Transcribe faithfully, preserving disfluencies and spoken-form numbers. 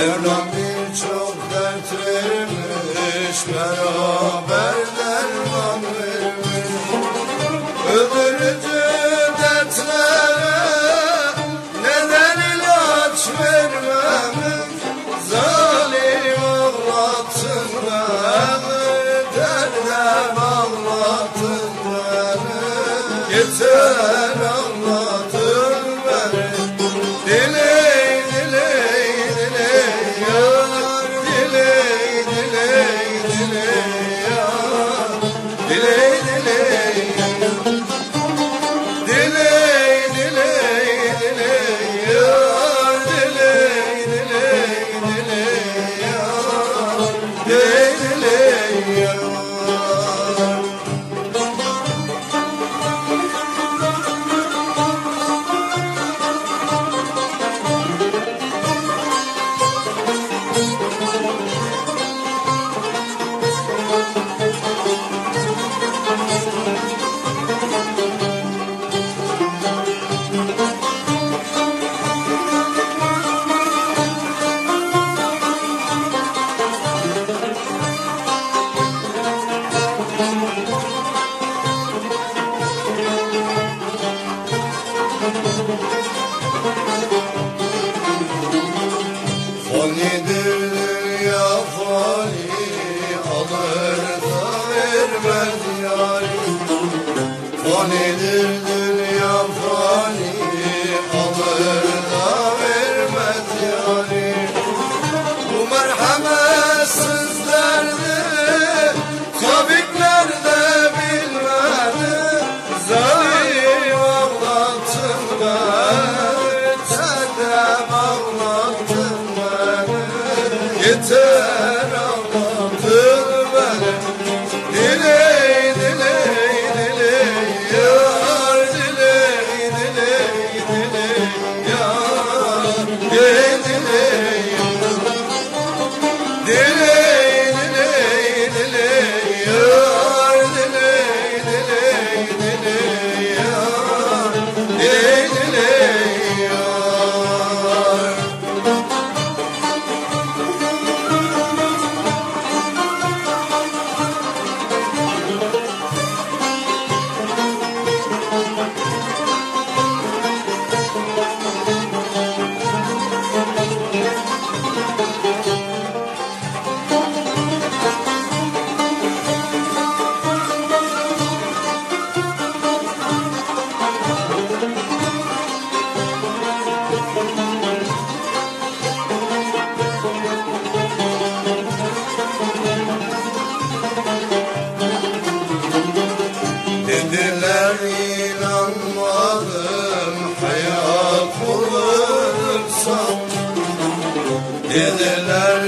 Mevlam birçok dert vermiş, beraber derman vermiş. Öldürücü dertlere neden ilaç vermemiş? Zalim ağlattın beni, derde bağlattın beni. Yeter ağlattın beni. Diley diley diley yar, diley diley diley yar, diley diley diley diley diley yar, diley diley diley yar, diley diley yar. Fanidir dünya fani, alır da vermez yâri. Fanidir dünya fani, alır da vermez yâri. Bu merhametsiz derdi tabipler de bilmedi. Zalim ağlattın beni, derde bağlattın beni. Yeter ağlattın beni. Diley diley diley yar, diley diley diley yar, diley diley diley diley diley yar, diley diley diley yar, diley diley yar. Dediler inanmadım, hayat bulursan. Dediler